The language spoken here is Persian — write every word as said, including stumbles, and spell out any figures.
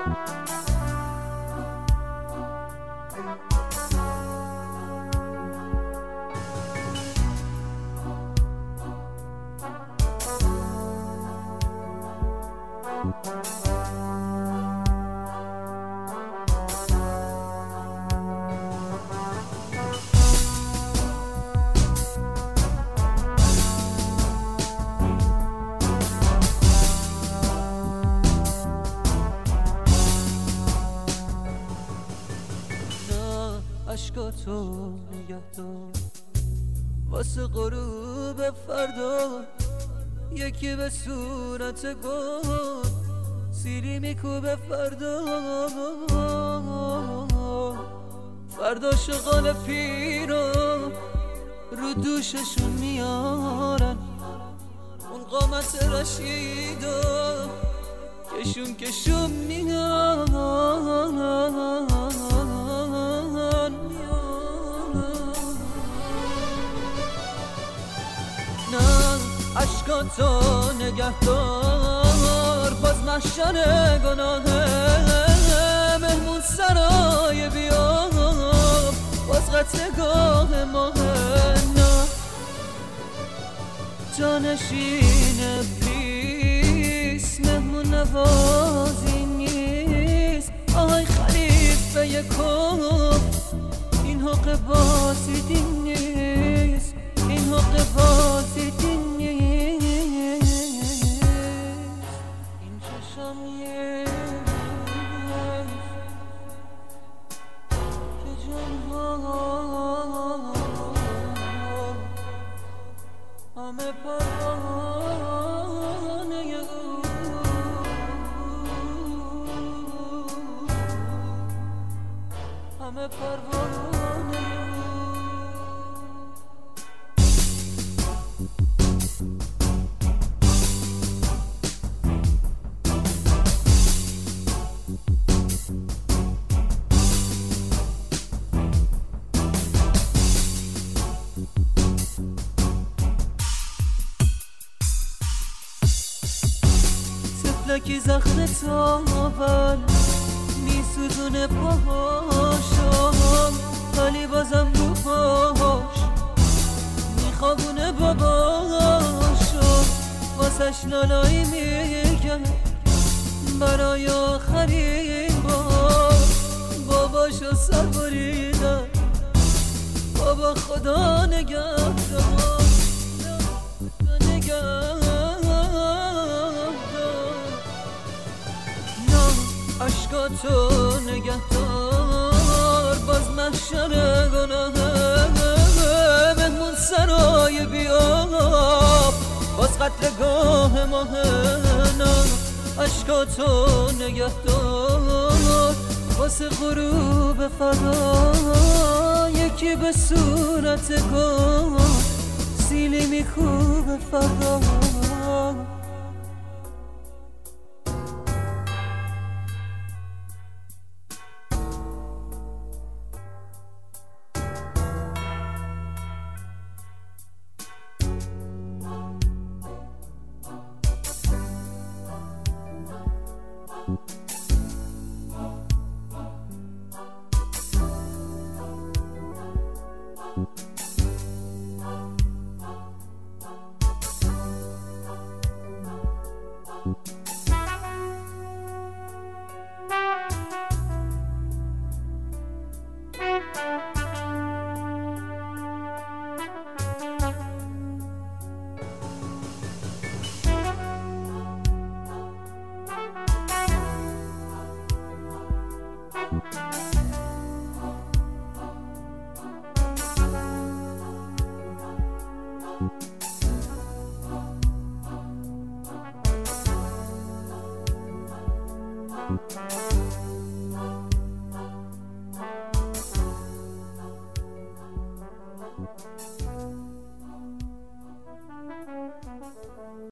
عشقاتو نگه دار واسه غروب فردا، یکی به صورت گل سیلی میکوبه فردا. فردا شغال پیرو رو دوششون میارن، اون قامت رشیدو کشون کشون میارن. عشقاتو نگه دار باز محشر گناهه، مهمون سرای بیا باز قتلگاه ماهه. نه جانشین ابلیس مهمون نوازی نیست. آهای خلیفه یکم این حق بازیدی نیست، این حق بازیدی نیست. این چشم یه که جنها همه پروانه او، همه پروانه او. لکی زخم تاول میسوزونه پاهاشم، ولی بازم رو پاهاش میخوابونه باباشو. واسش لالایی میگم برای آخرین بار، باباشو سر بریدن. بابا خدا نگهدار نگهدار. عشقاتو نگه دار باز محشر گناهه، مهمون سرای بیاب باز قتلگاه ماهه. نه عشقاتو نگه دار واسه غروب فردا، یکی به صورت گل سیلی میکوبه فردا. Thank you.